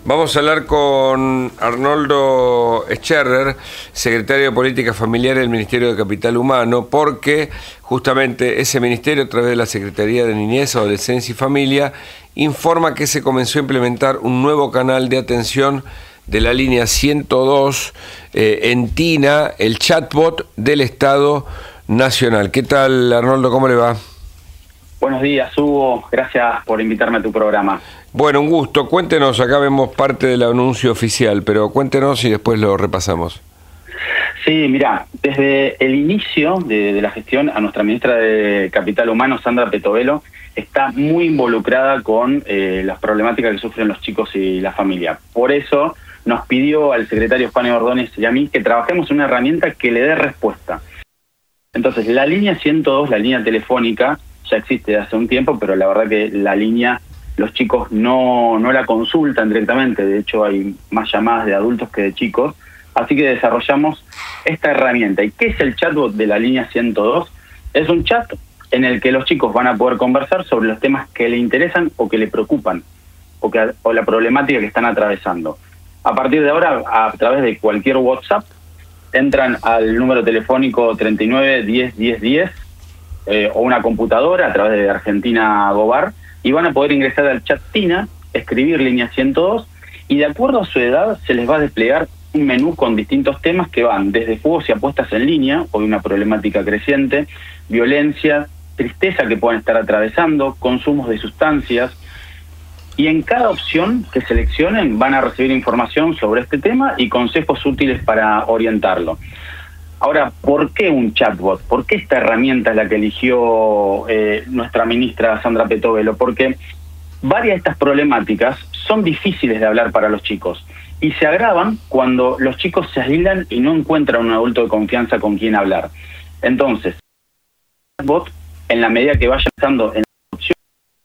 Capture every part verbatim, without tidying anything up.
Vamos a hablar con Arnoldo Scherrer, secretario de Política Familiar del Ministerio de Capital Humano, porque justamente ese ministerio, a través de la Secretaría de Niñez, Adolescencia y Familia, informa que se comenzó a implementar un nuevo canal de atención de la línea ciento dos eh, en TINA, el chatbot del Estado Nacional. ¿Qué tal, Arnoldo? ¿Cómo le va? Buenos días, Hugo. Gracias por invitarme a tu programa. Bueno, un gusto. Cuéntenos, acá vemos parte del anuncio oficial, pero cuéntenos y después lo repasamos. Sí, mira, desde el inicio de, de la gestión, a nuestra ministra de Capital Humano, Sandra Petovelo, está muy involucrada con eh, las problemáticas que sufren los chicos y la familia. Por eso nos pidió al secretario Juan Ordóñez y a mí que trabajemos en una herramienta que le dé respuesta. Entonces, la línea ciento dos, la línea telefónica, ya existe desde hace un tiempo, pero la verdad que la línea, los chicos no, no la consultan directamente. De hecho, hay más llamadas de adultos que de chicos. Así que desarrollamos esta herramienta. ¿Y qué es el chatbot de la línea ciento dos? Es un chat en el que los chicos van a poder conversar sobre los temas que le interesan o que le preocupan, o, que, o la problemática que están atravesando. A partir de ahora, a través de cualquier WhatsApp, entran al número telefónico treinta y nueve diez diez diez eh, o una computadora a través de Argentina Gobar, y van a poder ingresar al chat TINA, escribir línea ciento dos, y de acuerdo a su edad se les va a desplegar un menú con distintos temas que van desde juegos y apuestas en línea, hoy una problemática creciente, violencia, tristeza que pueden estar atravesando, consumos de sustancias, y en cada opción que seleccionen van a recibir información sobre este tema y consejos útiles para orientarlo. Ahora, ¿por qué un chatbot? ¿Por qué esta herramienta es la que eligió eh, nuestra ministra Sandra Petovelo? Porque varias de estas problemáticas son difíciles de hablar para los chicos y se agravan cuando los chicos se aíslan y no encuentran un adulto de confianza con quien hablar. Entonces, el chatbot, en la medida que vaya estando en la opción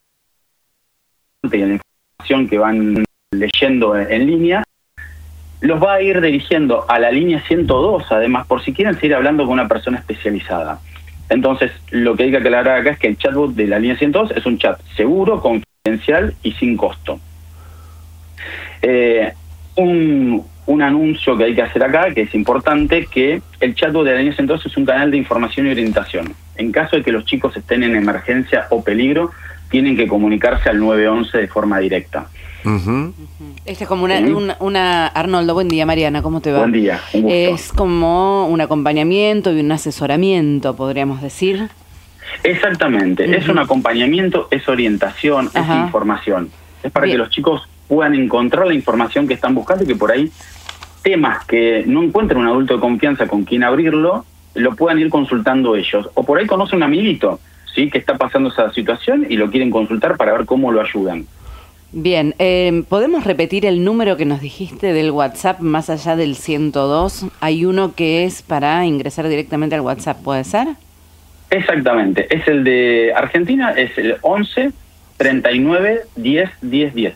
y en la información que van leyendo en, en línea, los va a ir dirigiendo a la línea ciento dos, además, por si quieren seguir hablando con una persona especializada. Entonces, lo que hay que aclarar acá es que el chatbot de la línea ciento dos es un chat seguro, confidencial y sin costo. Eh, un, un anuncio que hay que hacer acá, que es importante, que el chatbot de la línea ciento dos es un canal de información y orientación. En caso de que los chicos estén en emergencia o peligro, tienen que comunicarse al nueve once de forma directa. Uh-huh. Esta es como una, ¿Sí? una, una... Arnoldo, buen día. Mariana, ¿cómo te va? Buen día, un gusto. Es como un acompañamiento y un asesoramiento, podríamos decir. Exactamente, uh-huh. Es un acompañamiento, es orientación, Ajá. es información. Es para Bien. que los chicos puedan encontrar la información que están buscando y que por ahí temas que no encuentren un adulto de confianza con quien abrirlo, lo puedan ir consultando ellos. O por ahí conocen un amiguito, ¿sí? que está pasando esa situación y lo quieren consultar para ver cómo lo ayudan. Bien, eh, ¿podemos repetir el número que nos dijiste del WhatsApp más allá del ciento dos? Hay uno que es para ingresar directamente al WhatsApp, ¿puede ser? Exactamente, es el de Argentina, es el once treinta y nueve diez diez diez.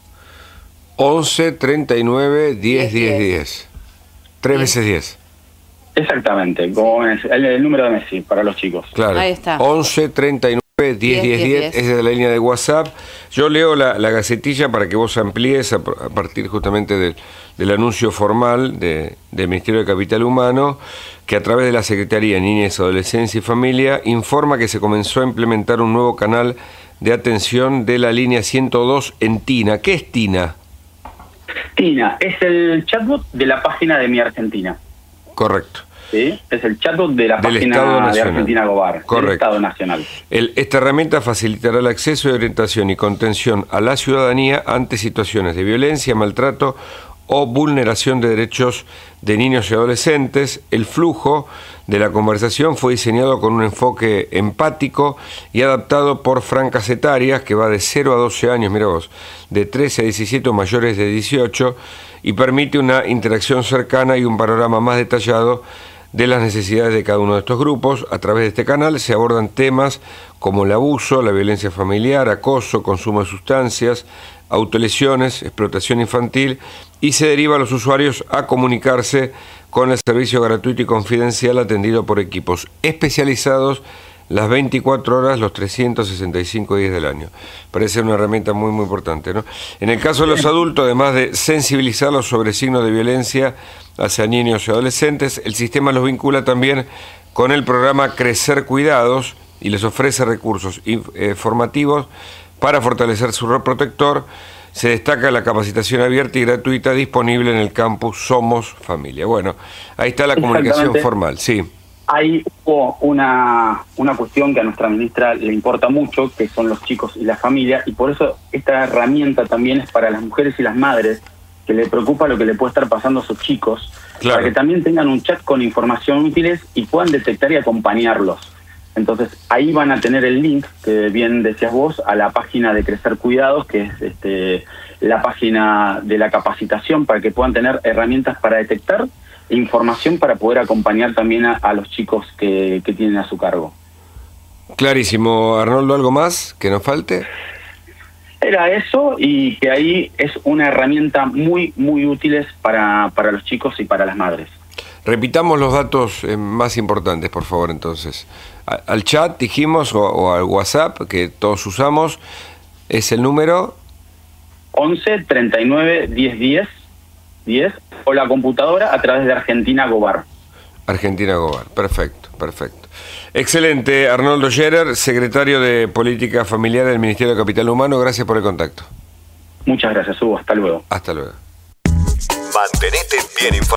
once treinta y nueve diez diez diez. Tres veces diez. Exactamente, como el, el número de Messi para los chicos. Claro. Ahí está. once treinta y nueve diez diez diez, esa es la línea de WhatsApp. Yo leo la, la gacetilla para que vos amplíes a, a partir justamente del, del anuncio formal de, del Ministerio de Capital Humano, que a través de la Secretaría de Niñez, Adolescencia y Familia informa que se comenzó a implementar un nuevo canal de atención de la línea ciento dos en TINA. ¿Qué es TINA? TINA es el chatbot de la página de Mi Argentina. Correcto. ¿Sí? Es el chatbot de la del página de Argentina Gobar, Correcto. del Estado Nacional. El, esta herramienta facilitará el acceso de orientación y contención a la ciudadanía ante situaciones de violencia, maltrato o vulneración de derechos de niños y adolescentes. El flujo de la conversación fue diseñado con un enfoque empático y adaptado por franjas etarias que va de cero a doce años, mira vos, de trece a diecisiete o mayores de dieciocho, y permite una interacción cercana y un panorama más detallado de las necesidades de cada uno de estos grupos. A través de este canal se abordan temas como el abuso, la violencia familiar, acoso, consumo de sustancias, autolesiones, explotación infantil, y se deriva a los usuarios a comunicarse con el servicio gratuito y confidencial atendido por equipos especializados las veinticuatro horas, los trescientos sesenta y cinco días del año. Parece una herramienta muy, muy importante, ¿no? En el caso de los adultos, además de sensibilizarlos sobre signos de violencia hacia niños y adolescentes, el sistema los vincula también con el programa Crecer Cuidados y les ofrece recursos eh, formativos para fortalecer su rol protector. Se destaca la capacitación abierta y gratuita disponible en el campus Somos Familia. Bueno, ahí está la comunicación formal, sí. Ahí hubo una, una cuestión que a nuestra ministra le importa mucho, que son los chicos y la familia, y por eso esta herramienta también es para las mujeres y las madres, que le preocupa lo que le puede estar pasando a sus chicos, claro, para que también tengan un chat con información útiles y puedan detectar y acompañarlos. Entonces, ahí van a tener el link, que bien decías vos, a la página de Crecer Cuidados, que es este, la página de la capacitación, para que puedan tener herramientas para detectar e información para poder acompañar también a, a los chicos que, que tienen a su cargo. Clarísimo. Arnoldo, ¿algo más que nos falte? Era eso, y que ahí es una herramienta muy, muy útil para, para los chicos y para las madres. Repitamos los datos eh, más importantes, por favor, entonces. A, al chat, dijimos, o, o al WhatsApp, que todos usamos, es el número... once, treinta y nueve, diez, diez, diez, o la computadora a través de Argentina Gobar. Argentina Gobar, perfecto, perfecto. Excelente, Arnoldo Scherer, secretario de Política Familiar del Ministerio de Capital Humano, gracias por el contacto. Muchas gracias, Hugo, hasta luego. Hasta luego. Mantenete bien informado.